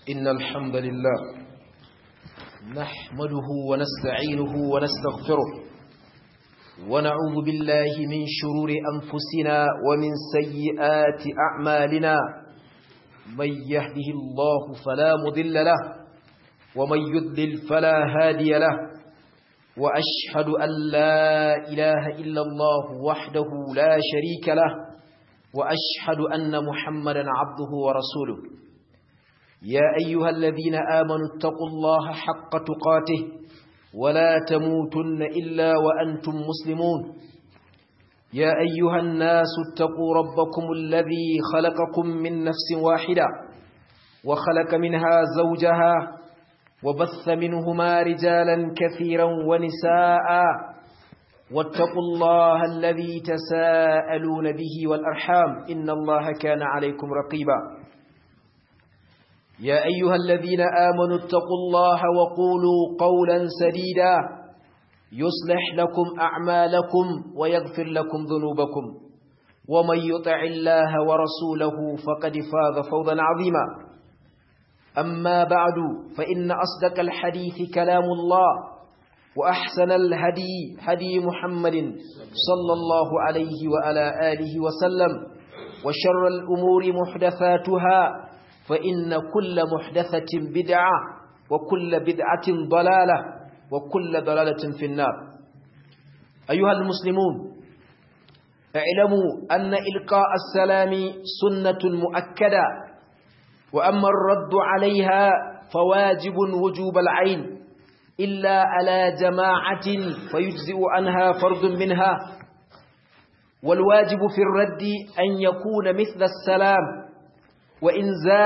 إن الحمد لله نحمده ونستعينه ونستغفره ونعوذ بالله من شرور أنفسنا ومن سيئات أعمالنا من يهده الله فلا مضل له ومن يضلل فلا هادي له وأشهد أن لا إله إلا الله وحده لا شريك له وأشهد أن محمدا عبده ورسوله يا أيها الذين آمنوا اتقوا الله حق تقاته ولا تموتن إلا وأنتم مسلمون يا أيها الناس اتقوا ربكم الذي خلقكم من نفس واحدة وخلق منها زوجها وبث منهما رجالا كثيرا ونساء واتقوا الله الذي تساءلون به والأرحام إن الله كان عليكم رقيبا يا أيها الذين آمنوا اتقوا الله وقولوا قولا سديدا يصلح لكم أعمالكم ويغفر لكم ذنوبكم ومن يطع الله ورسوله فقد فاز فوزا عظيما أما بعد فإن أصدق الحديث كلام الله وأحسن الهدي هدي محمد صلى الله عليه وعلى آله وسلم وشر الأمور محدثاتها فإن كل محدثة بدعة وكل بدعة ضلالة وكل ضلالة في النار أيها المسلمون اعلموا أن إلقاء السلام سنة مؤكدة وأما الرد عليها فواجب وجوب العين إلا على جماعة فيجزئ عنها فرد منها والواجب في الرد أن يكون مثل السلام وإن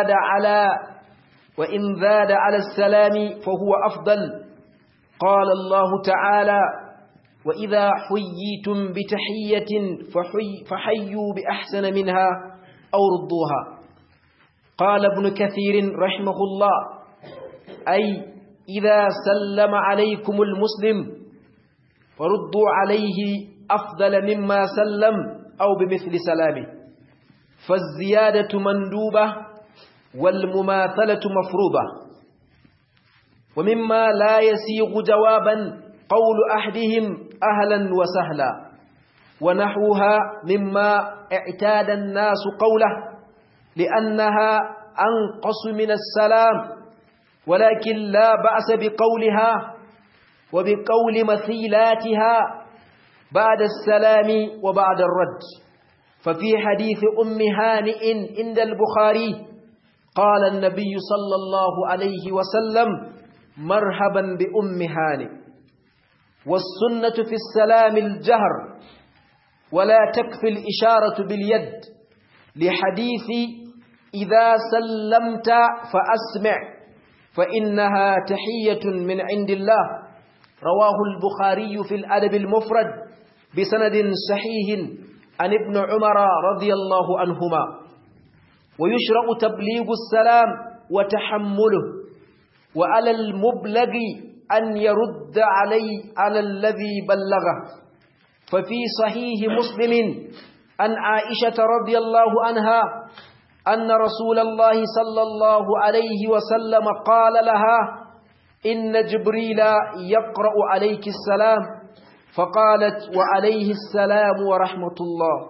زاد على السلام فهو أفضل قال الله تعالى وإذا حييتم بتحية فحيوا بأحسن منها أو ردوها قال ابن كثير رحمه الله أي إذا سلم عليكم المسلم فردوا عليه أفضل مما سلم أو بمثل سلامه فالزيادة مندوبة والمماثلة مفروضة ومما لا يسيغ جوابا قول أحدهم أهلا وسهلا ونحوها مما اعتاد الناس قوله لأنها أنقص من السلام ولكن لا بأس بقولها وبقول مثيلاتها بعد السلام وبعد الرد ففي حديث أم هانئ عند البخاري قال النبي صلى الله عليه وسلم مرحبا بأم هانئ والسنة في السلام الجهر ولا تكفي الإشارة باليد لحديث إذا سلمت فأسمع فإنها تحية من عند الله رواه البخاري في الأدب المفرد بسند صحيح عن ابن عمر رضي الله عنهما ويشرع تبليغ السلام وتحمله وعلى المبلغ أن يرد على الذي بلغه ففي صحيح مسلم عن عائشة رضي الله عنها أن رسول الله صلى الله عليه وسلم قال لها إن جبريل يقرأ عليك السلام فقالت وعليه السلام ورحمة الله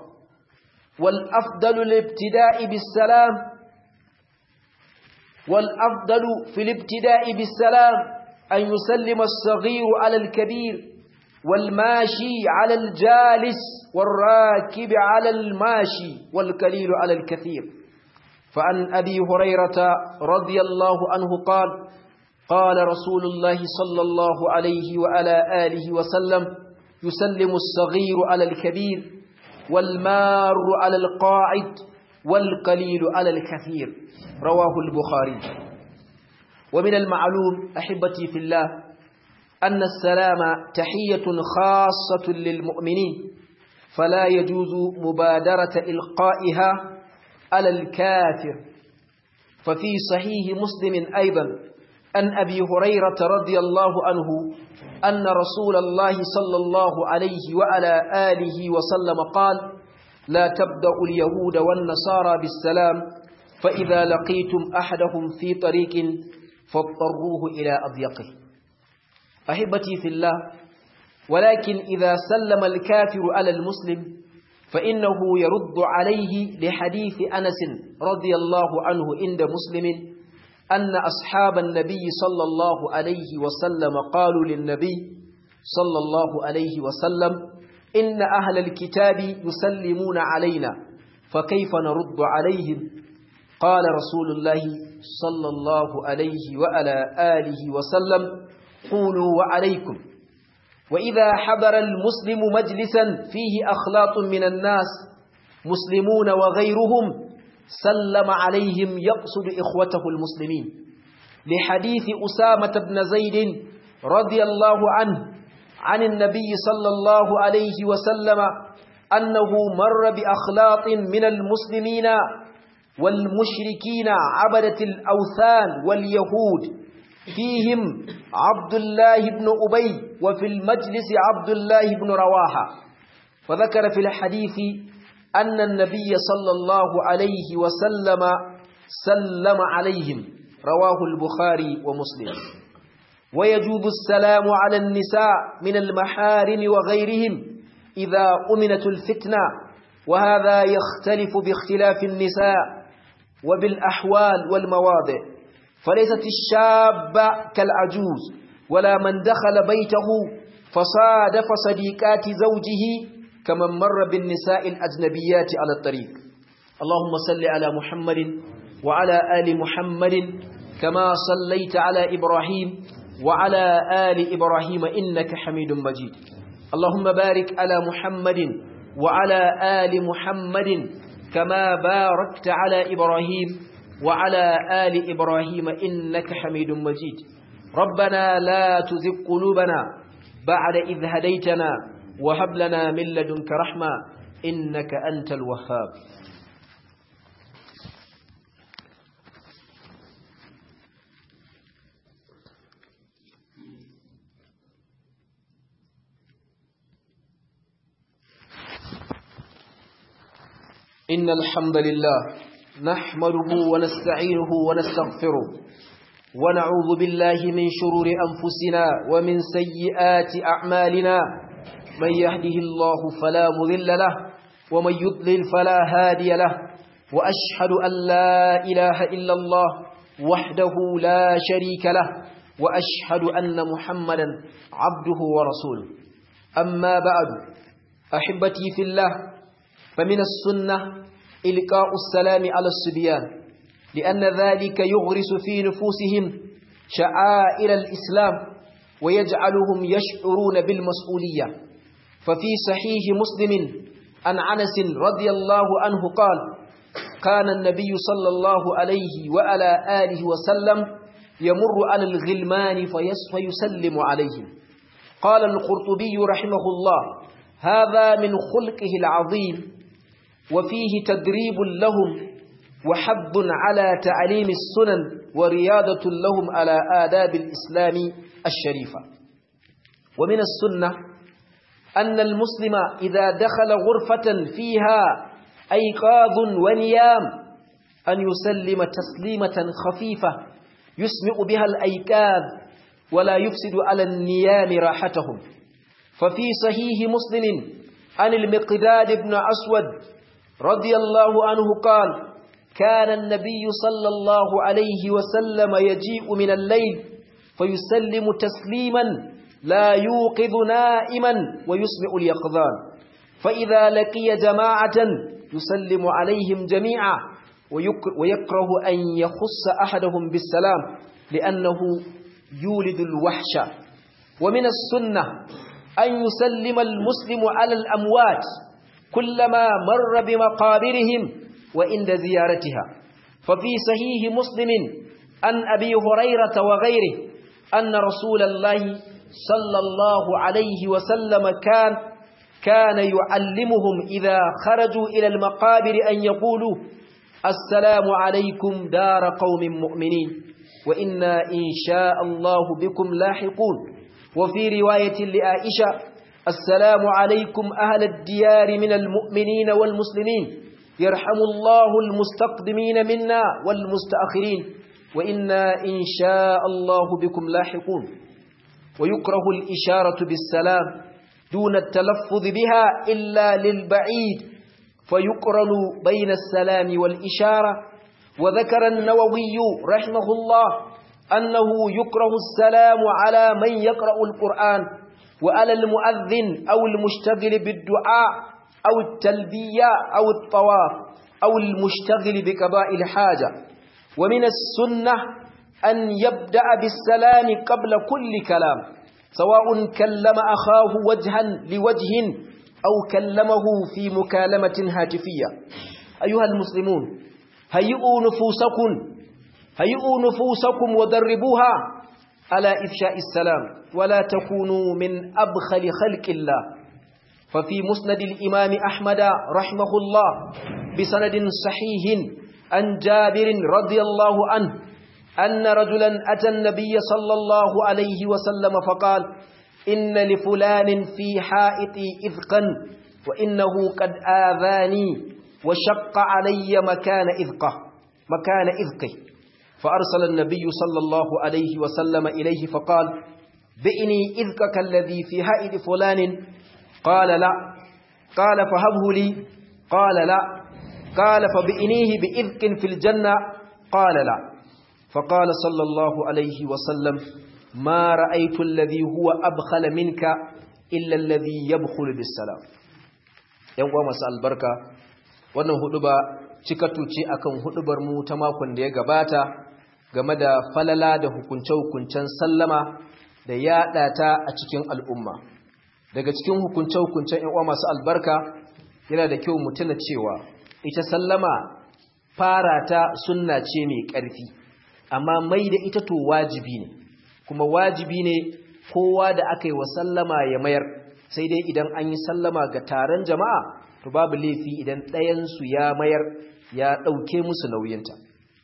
والأفضل في الابتداء بالسلام أن يسلم الصغير على الكبير والماشي على الجالس والراكب على الماشي والقليل على الكثير فعن أبي هريرة رضي الله عنه قال رسول الله صلى الله عليه وعلى آله وسلم يسلم الصغير على الكبير والمار على القاعد والقليل على الكثير رواه البخاري ومن المعلوم أحبتي في الله أن السلام تحية خاصة للمؤمنين فلا يجوز مبادرة إلقائها على الكافر ففي صحيح مسلم أيضا عن أبي هريرة رضي الله عنه أن رسول الله صلى الله عليه وعلى آله وسلم قال لا تبدأ اليهود والنصارى بالسلام فإذا لقيتم أحدهم في طريق فاضطروه إلى أضيقه. أحبتي في الله، ولكن إذا سلم الكافر على المسلم فإنه يرد عليه لحديث أنس رضي الله عنه عند مسلم أن أصحاب النبي صلى الله عليه وسلم قالوا للنبي صلى الله عليه وسلم: إن أهل الكتاب يسلمون علينا فكيف نرد عليهم؟ قال رسول الله صلى الله عليه وعلى آله وسلم: قولوا وعليكم. وإذا حضر المسلم مجلسا فيه أخلاط من الناس مسلمون وغيرهم سلم عليهم يقصد إخوته المسلمين، لحديث أسامة بن زيد رضي الله عنه عن النبي صلى الله عليه وسلم أنه مر بأخلاط من المسلمين والمشركين عبدة الأوثان واليهود، فيهم عبد الله بن أبي وفي المجلس عبد الله بن رواحة، فذكر في الحديث أن النبي صلى الله عليه وسلم سلم عليهم، رواه البخاري ومسلم. ويجوز السلام على النساء من المحارم وغيرهم إذا أمنت الفتنة، وهذا يختلف باختلاف النساء وبالأحوال والمواضع، فليست الشابة كالعجوز، ولا من دخل بيته فصادف صديقات زوجه كمن مر بالنساء الأجنبيات على الطريق. اللهم صل على محمد وعلى آل محمد كما صليت على إبراهيم وعلى آل إبراهيم إنك حميد مجيد. اللهم بارك على محمد وعلى آل محمد كما باركت على إبراهيم وعلى آل إبراهيم إنك حميد مجيد. ربنا لا تزغ قلوبنا بعد إذ هديتنا وهب لنا من لدنك رحمة إنك أنت الوهاب. إن الحمد لله نحمده ونستعينه ونستغفره ونعوذ بالله من شرور أنفسنا ومن سيئات أعمالنا، من يهده الله فلا مضل له ومن يضلل فلا هادي له، وأشهد أن لا إله إلا الله وحده لا شريك له، وأشهد أن محمدا عبده ورسوله. أما بعد، أحبتي في الله، فمن السنة إلقاء السلام على الصبيان، لأن ذلك يغرس في نفوسهم شعائر الإسلام ويجعلهم يشعرون بالمسؤولية. ففي صحيح مسلم عن أنس رضي الله عنه قال: كان النبي صلى الله عليه وعلى آله وسلم يمر على الغلمان فيسلم عليهم. قال القرطبي رحمه الله: هذا من خلقه العظيم، وفيه تدريب لهم وحب على تعليم السنن ورياضة لهم على آداب الإسلام الشريفة. ومن السنة أن المسلم إذا دخل غرفة فيها أيقاظ ونيام أن يسلم تسليمة خفيفة يسمع بها الأيقاظ ولا يفسد على النيام راحتهم. ففي صحيح مسلم عن المقداد بن أسود رضي الله عنه قال: كان النبي صلى الله عليه وسلم يجيء من الليل فيسلم تسليما لا يوقظ نائما ويسمع اليقظان، فإذا لقي جماعة يسلم عليهم جميعا، ويكره أن يخص أحدهم بالسلام لأنه يولد الوحشة. ومن السنة أن يسلم المسلم على الأموات كلما مر بمقابرهم وعند زيارتها. ففي صحيح مسلم عن أبي هريرة وغيره أن رسول الله صلى الله عليه وسلم كان يعلمهم إذا خرجوا إلى المقابر أن يقولوا: السلام عليكم دار قوم مؤمنين وإنا إن شاء الله بكم لاحقون. وفي رواية لعائشة: السلام عليكم أهل الديار من المؤمنين والمسلمين يرحم الله المستقدمين منا والمستأخرين وإنا إن شاء الله بكم لاحقون. ويكره الإشارة بالسلام دون التلفظ بها إلا للبعيد فيقرن بين السلام والإشارة. وذكر النووي رحمه الله أنه يكره السلام على من يقرأ القرآن وعلى المؤذن أو المشتغل بالدعاء أو التلبية أو الطواف أو المشتغل بقضاء الحاجة. ومن السنة أن يبدأ بالسلام قبل كل كلام سواء كلم أخاه وجها لوجه أو كلمه في مكالمة هاتفية. أيها المسلمون هيئوا نفوسكم ودربوها على إفشاء السلام ولا تكونوا من أبخل خلق الله. ففي مسند الإمام أحمد رحمه الله بسند صحيح عن جابر رضي الله عنه أن رجلا أتى النبي صلى الله عليه وسلم فقال إن لفلان في حائطي إذقا وإنه قد آذاني وشق علي مكان إذقه. فأرسل النبي صلى الله عليه وسلم إليه فقال بئني إذقك الذي في حائط فلان. قال لا. قال فهبه لي. قال لا. قال فبئنيه بإذق في الجنة. قال لا. فقال صلى الله عليه وسلم ما رأيت الذي هو أبخل منك إلا الذي يبخل بالسلام. يوم مساء البركة wannan huduba cikatu ce akan hudubar mu ta makon da ya gabata game da falala da hukunce-hukuncen sallama da yada ta a cikin al'umma. Daga cikin hukunce-hukuncen ƴan uwa masu albarka yana da kyau mu tuna cewa ita sallama fara ta sunna ce mai ƙarfi amma mai da ita to wajibi ne, kuma wajibi ne kowa da aka yi wa sallama ya mayar, sai dai idan an yi sallama ga taron jama'a to babu laifi idan ɗayansu ya mayar ya ɗauke musu nauyinta.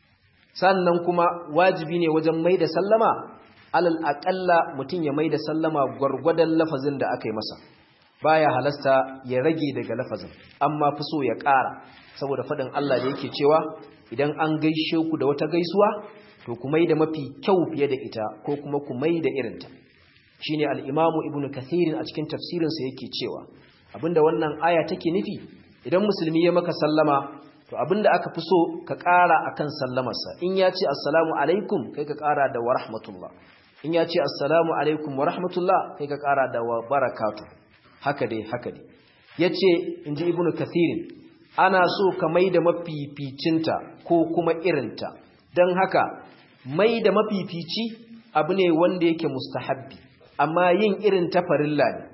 Sannan kuma wajibi ne wajen mai da sallama alal aƙalla mutum ya mai da sallama gwargwadon lafazin da aka yi masa, baya halasta ya rage daga lafazin, amma fi so ya ƙara saboda faɗin Allah da yake cewa idan an gaishe ku da wata gaisuwa to ku mai da mafi kyau fiye da ita ko kuma ku mai da irinta. Shine al-Imamu Ibn Kathir a cikin tafsirinsa yake cewa abinda wannan aya take nufi idan musulmi ya maka sallama to abinda aka fi so ka ƙara akan sallamarsa. In ya ce assalamu alaikum kai ka ƙara da wa rahmatullah, in ya ce assalamu alaikum wa rahmatullah kai ka ƙara da wa barakatuh. Haka dai yace inji Ibn Kathir ana so ka maida mafificinta ko kuma irinta. Dan haka maida mafifici abu ne wanda yake mustahabbi, amma yin irin ta farilla ne.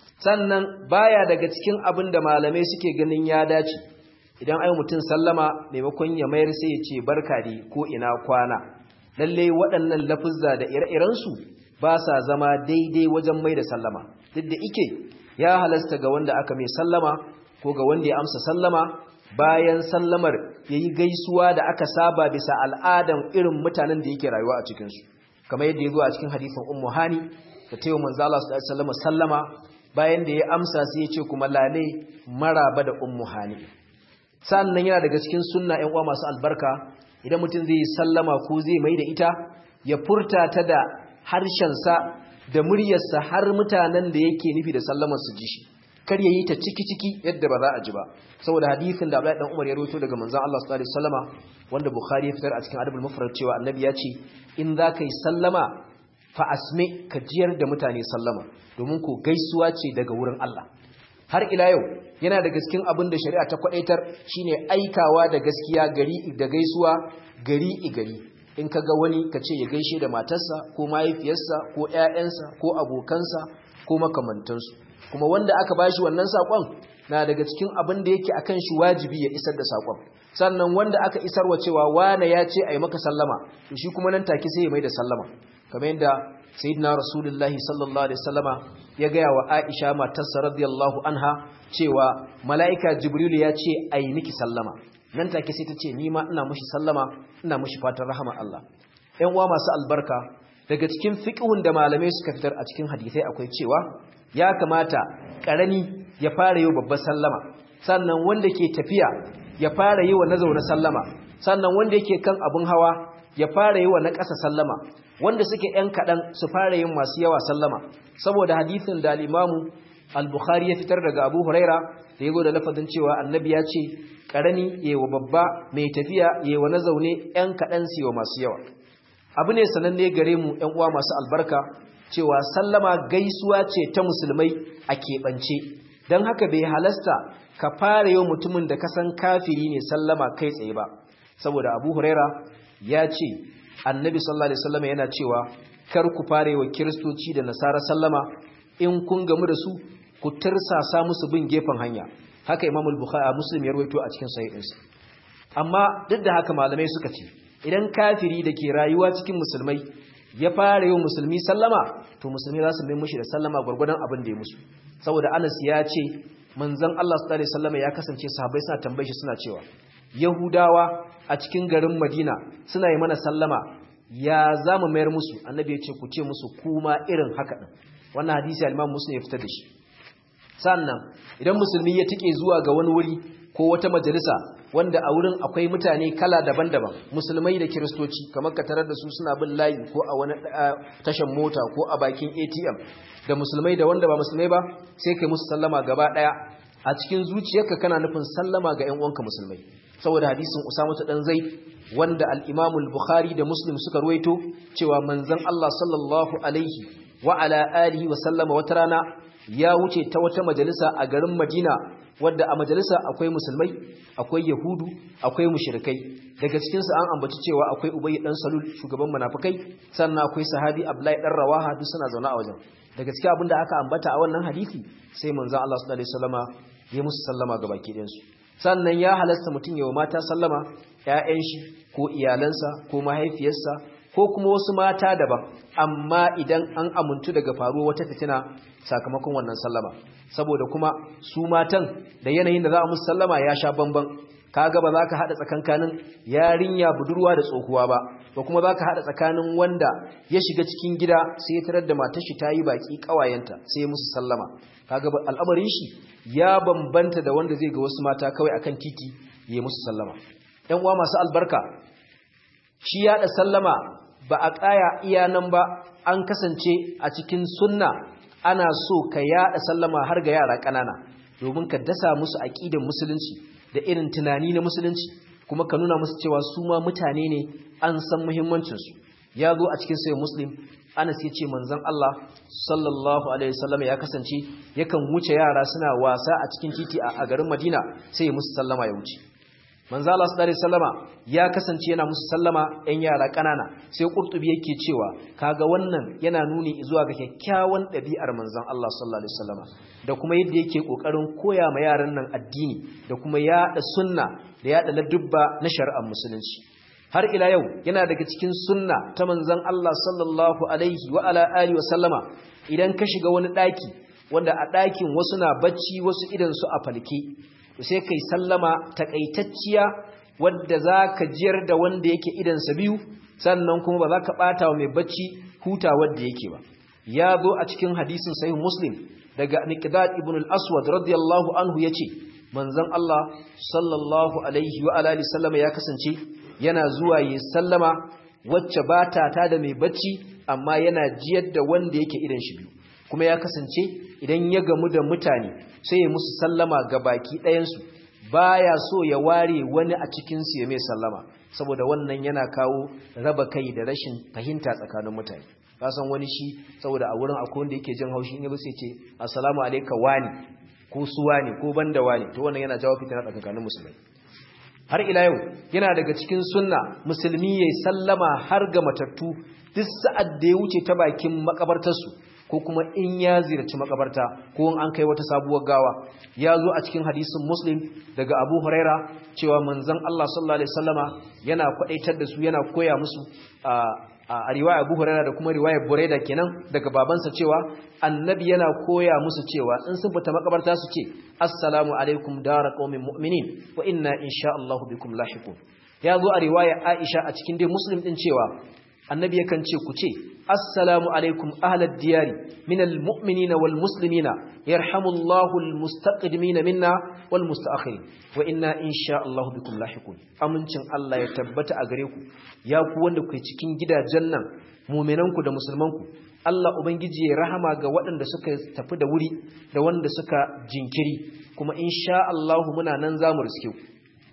Sannan baya daga cikin abin da malamai suke ganin ya dace idan ai mutum sallama maimakon ya mayar sai ya ce barka dai ko ina kwana. Lalle waɗannan lafuzza da ire-irensu ba sa zama daidai wajen mai da sallama, duk da ike ya halasta ga wanda aka mai sallama ko ga wanda ya amsa sallama bayan sallamar ya yi gaisuwa da aka saba bisa al'adan irin mutanen da yake rayuwa a cikinsu, kamar yadda ya zo a cikin hadisin Ummu Hani da ta yi wa manzo Allah sallallahu alaihi sallama bayan da ya amsa sai ya ce kuma lale maraba da Ummu Hani. Sannan yana daga cikin sunna ƴan uwa masu albarka idan mutum zai yi sallama ko zai mai da ita ya furta ta da harshensa da muryarsa har mutanen da yake nufi da sallamar su ji shi, kar ya yi ta ciki-ciki yadda ba za a ji ba, saboda hadisin da Abdullahi dan Umar ya rawaito daga manzon Allah sallallahu alaihi wasallama wanda Bukhari ya fitar a cikin Adabul Mufrad cewa annabi ya ce in za ka yi sallama fa asmi ka jiyar da mutane sallama domin ko gaisuwa ce daga wurin Allah. Har ila yau yana da cikin abin da shari'a ta kwadaitar shine aikawa da gaskiya gari da gaisuwa gari. In ka ga wani ka ce ya gaishe da matarsa ko mahaifiyarsa ko ƴaƴansa ko abokansa ko makamantansu, kuma wanda aka bashi wannan sakon na daga cikin abin da yake akan shi wajibi ya isar da sakon. Sannan wanda aka isarwa cewa wane ya ce ayi maka sallama to shi kuma nan take sai ya mai da sallama, kamar yadda sayyidina rasulullahi sallallahu alaihi wasallama ya gaya wa Aisha matarsa radiyallahu anha cewa mala'ika Jibril ya ce ayi miki sallama, nan take sai ta ce ni ma ina mushi sallama, ina mushi fatan rahama Allah. Ƴan uwa masu albarka, daga cikin fiqhun da malamai suka fitar a cikin hadisai akwai cewa ya kamata karami ya fara yau babbar sallama, sannan wanda ke tafiya ya fara yi wa na zaune sallama, sannan wanda yake kan abin hawa ya fara yi wa na ƙasa sallama, wanda suke ‘yan kaɗan su fara yin masu yawa sallama, saboda hadithin da al'imamu al-Bukhari ya fitar daga Abu Huraira da ya zo da lafazin cewa annabi ya ce, ƙarami yewa babba mai tafiya yewa na zaune ‘yan kaɗan su yewa masu yawa. Abu ne sananne gare mu ‘yan uwa masu albarka cewa sallama gaisuwa ce ta musulmai a keɓance, don haka bai halasta ka fara yau mutumin da kasan kafiri ne sallama kai tsaye ba, saboda Abu Huraira ya ce annabi sallallahu alaihi wasallam yana cewa kar ku fara wa kiristoci da nasara sallama, in kun gamu da su ku tirsasa musu bin gefen hanya. Haka Imam al-Bukhari Muslim ya rawaito a cikin sahihinsa. Amma duk da haka malamai suka ce idan kafiri da ke rayuwa cikin musulmai ya fara yau musulmi sallama, to musulmi za su mai mushi da sallama gurgurdan abin da ya musu, saboda Anas ya ce manzon Allah sallallahu alaihi wasallam ya kasance sahabbai suna tambaye shi suna cewa Yahudawa a cikin garin Madina suna yi mana sallama, ya zamu mayar musu? Annabi ya ce ku ce musu kuma irin haka din. Wannan hadisi al-Imam Muslim ya fitar da shi. Sannan idan musulmi ya tike zuwa ga wani wuri ko wata majalisa wanda a wurin akwai mutane kala daban-daban, musulmai da kiristoci, kamar ka tarar da su suna bin layi ko a wani tashan mota ko a bakin ATM, da musulmai da wanda ba musulmai ba, sai kai musu sallama gaba daya. A cikin zuciyarka kana nufin sallama ga ƴan uwanka musulmai, saboda hadisin Usama dan Zaid wanda al-Imam al-Bukhari da Muslim suka ruwaito cewa manzon Allah sallallahu alaihi wa ala alihi wa sallama wata rana ya wuce ta wata majalisa a garin Madina, wadda a majalisa akwai musulmai, akwai yahudu, akwai mushrikai. Daga cikin su an ambaci cewa akwai Ubay dan Salul shugaban munafikai, sannan akwai sahabi Abdullahi dan Rawaha, duk suna zaune a wajen. Daga cikin abinda aka ambata a wannan hadisi sai manzon Allah sallallahu alaihi wasallama ya musu sallama ga baki ɗayan su. Sannan ya halasta mutum yawa mata sallama, ƴaƴan shi ko iyalansa ko mahaifiyarsa ko kuma wasu mata daban, amma idan an amuntu daga faruwa wata fitina sakamakon wannan sallama, saboda kuma su matan da yanayin da za a musu sallama ya sha bamban. Kaga ba za ka haɗa tsakankanin yarinya budurwa da tsohuwa ba kuma za ka haɗa tsakanin wanda ya shiga cikin gida sai ya tarar da matar shi ta yi baki ƙawayenta sai ya musu sallama. Kaga al'amarin shi ya bambanta da wanda zai ga wasu mata kawai akan titi ya musu sallama. ‘Yan uwa masu albarka, shi yaɗa sallama ba a ƙaya iya nan ba, an kasance a cikin sunna ana so ka yaɗa sallama har ga yara ƙanana, domin ka dasa musu aƙidar musulunci da irin tunani na musulunci, kuma ka nuna musu cewa su ma mutane ne, an san muhimmancinsu. Ya zo a cikin sahih Muslim, Anas ya ce manzon Allah sallallahu alaihi wasallam ya kasance yakan wuce yara suna wasa a cikin titi a garin Madina sai ya musu sallama ya wuce. Manzo Allah sallallahu alaihi wasallama ya kasance yana musu sallama ɗan yara ƙanana, sai Qurtubi yake cewa kaga wannan yana nuni zuwa ga kyakkyawan ɗabi'ar manzon Allah sallallahu alaihi wasallama da kuma yadda yake kokarin koya ma yaran nan addini da kuma yaɗa sunna da yaɗa ladubba na shari'ar musulunci. Har ila yau yana daga cikin sunna ta manzon Allah sallallahu alaihi wa ala alihi wasallama idan ka shiga wani ɗaki wanda a ɗakin wasu na bacci wasu idan su a falke, sai kai sallama takaitacciya wadda zaka jiyar da wanda yake idansa biyu, sannan kuma ba za ka bata wa mai bacci huta wanda yake ba. Ya zo a cikin hadisin sahih Muslim daga Miqdad ibn al-Aswad radiyallahu anhu yace manzon Allah sallallahu alaihi wa alihi sallama ya kasance yana zuwa yi sallama wacce bata ta da mai bacci, amma yana jiyar da wanda yake idan shi biyu. Kuma ya kasance idan ya gamu da mutane sai ya musu sallama ga baki ɗayansu, baya so ya ware wani a cikinsu ya mai sallama, saboda wannan yana kawo raba kai da rashin fahimta tsakanin mutane. Ka san wani shi saboda a wurin akwai wanda yake jin haushi in ya sai ce assalamu alayka wani ko su wani ko banda wani, to wannan yana jawo fitina tsakanin musulmai. Har ila yau yana daga cikin sunna musulmi yayi sallama har ga matattu duk sa'ad da ya wuce ta bakin makabartarsu ko kuma in ya ziyarci makabarta ko an kai wata sabuwar gawa. Ya zo a cikin hadisin Muslim daga Abu Huraira cewa manzon Allah sallallahu alaihi wasallama yana kwadaitar da su, yana koya musu a riwaya Abu Huraira da kuma riwaya Buraida kenan daga babansa cewa annabi yana koya musu cewa in sun fita makabarta su ce assalamu alaikum dara qaumin mu'minin wa inna insha Allah bikum lahiqun. Ya zo a riwaya Aisha a cikin dai Muslim din cewa annabi yakan ce ku ce assalamu alaikum ahlad diyari minal mu'minina wal muslimina yarhamullahu al mustaqdimina minna wal mustaakhirin wa inna insha Allah bikum lahiqun amincin Allah ya tabbata a gare ku ya ku wanda kuke cikin gidajen nan mu'minanku da musulmanku Allah ubangiji ya rahama ga waɗanda suka tafi da wuri da wanda suka jinkiri kuma insha Allah muna nan zamu riske ku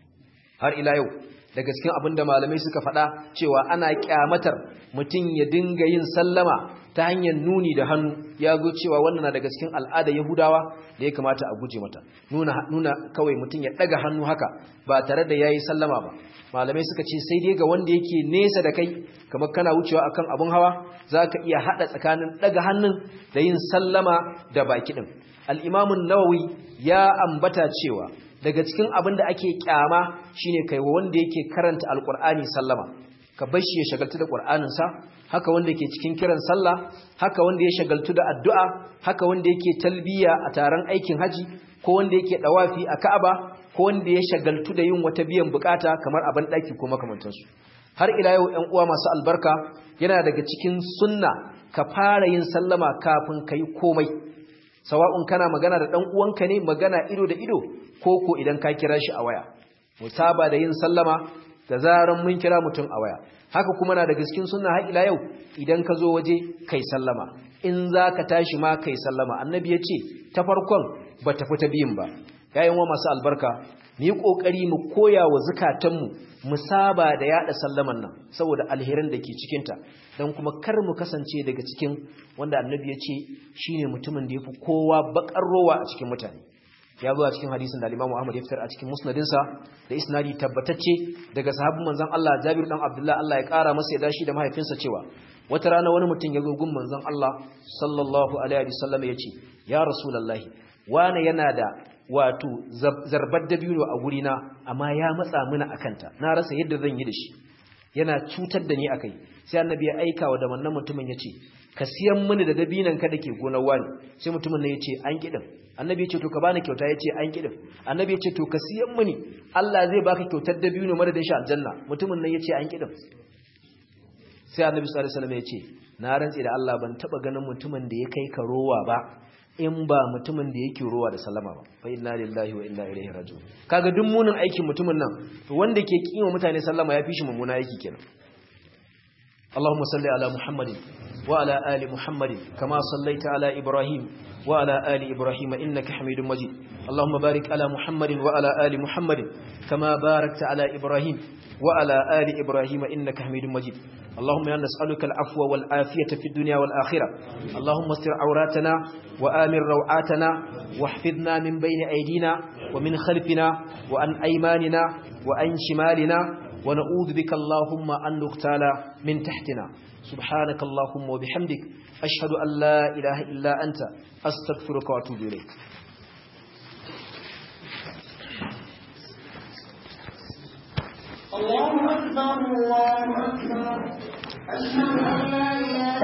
har ila yau daga cikin abinda malamai suka faɗa cewa ana kyamatar mutum ya dinga yin sallama ta hanyar nuni da hannu ya zo cewa wannan na daga cikin al'ada Yahudawa da ya kamata a guje mata nuna kawai mutum ya daga hannu haka ba tare da yayi sallama ba malamai suka ce sai dai ga wanda yake nesa da kai kamar kana wucewa akan abun hawa zaka iya hada tsakanin daga hannun da yin sallama da baki din al-Imam an-Nawawi ya ambata cewa daga cikin abin da ake kyama shine kai wanda yake karanta alqur'ani sallama ka bar shi ya shagaltu da qur'aninsa haka wanda yake cikin kiran sallah haka wanda ya shagaltu da addu'a haka wanda yake talbiya a taron aikin haji ko wanda yake dawafi a Ka'aba ko wanda ya shagaltu da yin wata biyan bukata kamar a bandaki ko makamantansu har ila yau ƴan uwa masu albarka yana daga cikin sunna ka fara yin sallama kafin kai komai sawa'un kana magana da dan uwanka ne magana ido da ido ko idan ka kira shi a waya musaba da yin sallama da zaran mun kira mutum a waya haka kuma na daga cikin sunna har ila yau idan ka zo waje kai sallama in zaka tashi ma kai sallama annabi ya ce ta farkon ba ta fita biyin ba yayin wa masu albarka mu yi kokari mu koya wa zukatanmu mu saba da yada sallaman nan saboda alherin da ke cikin ta dan kuma kar mu kasance daga cikin wanda annabi ya ce shine mutumin da yafi kowa bakar rowa a cikin mutane ya zo a cikin hadisin da Imam Ahmad ya fitar a cikin musnadinsa da isnadi tabbatacce daga sahabban manzon Allah Jabir dan Abdullah Allah ya kara masa yadda shi da mahaifinsa cewa wata rana wani mutum ya zo gun manzon Allah sallallahu alaihi wasallam ya ce ya rasulullahi wani yana da wato zarbar dabino a gurina amma ya matsa mini akanta na rasa yadda zan yi da shi yana cutar da ni akai sai annabi ya aika wa da wannan mutumin ya ce ka siyan mini da dabinan ka dake gonar wani sai mutumin nan ya ce an kidin annabi ya ce to ka bani kyauta ya ce an kidin annabi ya ce to ka siyan mini Allah zai baka kyautar dabino madadin shi aljanna mutumin nan ya ce an kidin sai annabi sallallahu alaihi wasallam ya ce na rantsi da Allah ban taba ganin mutumin da ya kai ka rowa ba in ba mutumin da yake rowa da sallama ba fa inna lillahi wa inna ilaihi raji'un kaga duk munin aikin mutumin nan to wanda ke kima mutane sallama ya fi shi mummuna yake kenan Allahumma salli ala Muhammadin wa ala ali Muhammadin kama sallaita ala Ibrahim wa ala ali Ibrahim innaka Hamidum Majid Allahumma barik ala Muhammadin wa ala ali Muhammadin kama barakta ala Ibrahim wa ala ali Ibrahim innaka Hamidum Majid اللهم إنا نسألك العفو والعافية في الدنيا والآخرة اللهم استر عوراتنا وآمن روعاتنا واحفظنا من بين أيدينا ومن خلفنا وعن أيماننا وعن شمالنا ونعوذ بك اللهم أن نغتال من تحتنا سبحانك اللهم وبحمدك أشهد أن لا إله إلا أنت أستغفرك وأتوب إليك الله أكبر الله أكبر أشهد أن لا إله